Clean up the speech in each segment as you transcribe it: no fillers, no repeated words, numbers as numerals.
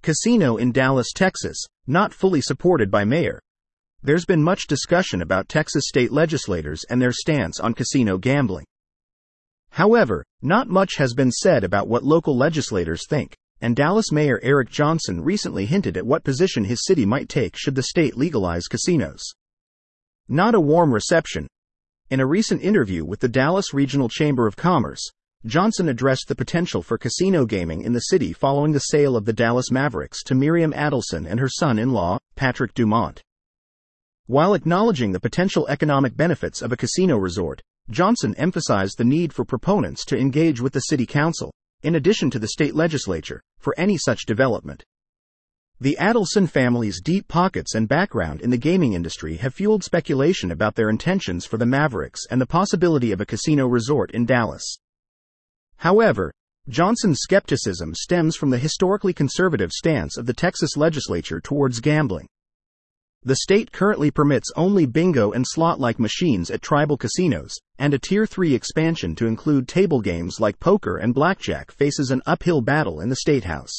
Casino in Dallas, Texas, not fully supported by mayor. There's been much discussion about Texas state legislators and their stance on casino gambling. However, not much has been said about what local legislators think, and Dallas Mayor Eric Johnson recently hinted at what position his city might take should the state legalize casinos. Not a warm reception. In a recent interview with the Dallas Regional Chamber of Commerce, Johnson addressed the potential for casino gaming in the city following the sale of the Dallas Mavericks to Miriam Adelson and her son-in-law, Patrick Dumont. While acknowledging the potential economic benefits of a casino resort, Johnson emphasized the need for proponents to engage with the city council, in addition to the state legislature, for any such development. The Adelson family's deep pockets and background in the gaming industry have fueled speculation about their intentions for the Mavericks and the possibility of a casino resort in Dallas. However, Johnson's skepticism stems from the historically conservative stance of the Texas legislature towards gambling. The state currently permits only bingo and slot-like machines at tribal casinos, and a Tier 3 expansion to include table games like poker and blackjack faces an uphill battle in the State House.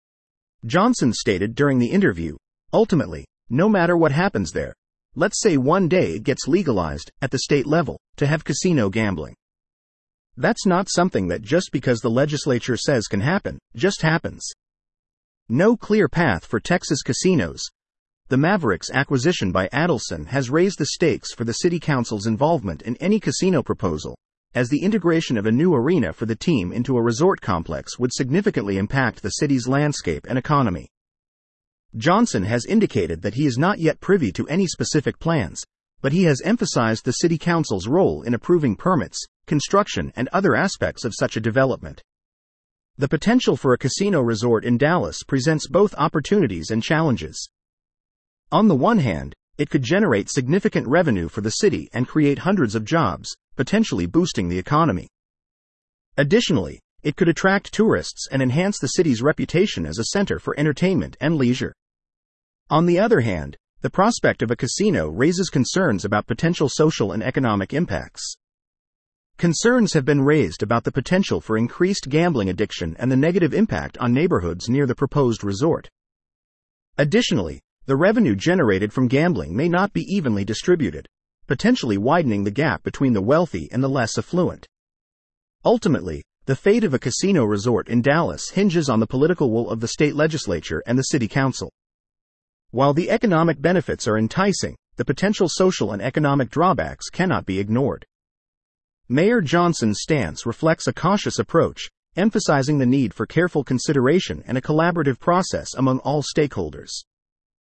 Johnson stated during the interview, "Ultimately, no matter what happens there, let's say one day it gets legalized, at the state level, to have casino gambling. That's not something that just because the legislature says can happen, just happens. No clear path for Texas casinos. The Mavericks acquisition by Adelson has raised the stakes for the city council's involvement in any casino proposal, as the integration of a new arena for the team into a resort complex would significantly impact the city's landscape and economy." Johnson has indicated that he is not yet privy to any specific plans, but he has emphasized the city council's role in approving permits, construction, and other aspects of such a development. The potential for a casino resort in Dallas presents both opportunities and challenges. On the one hand, it could generate significant revenue for the city and create hundreds of jobs, potentially boosting the economy. Additionally, it could attract tourists and enhance the city's reputation as a center for entertainment and leisure. On the other hand, the prospect of a casino raises concerns about potential social and economic impacts. Concerns have been raised about the potential for increased gambling addiction and the negative impact on neighborhoods near the proposed resort. Additionally, the revenue generated from gambling may not be evenly distributed, potentially widening the gap between the wealthy and the less affluent. Ultimately, the fate of a casino resort in Dallas hinges on the political will of the state legislature and the city council. While the economic benefits are enticing, the potential social and economic drawbacks cannot be ignored. Mayor Johnson's stance reflects a cautious approach, emphasizing the need for careful consideration and a collaborative process among all stakeholders.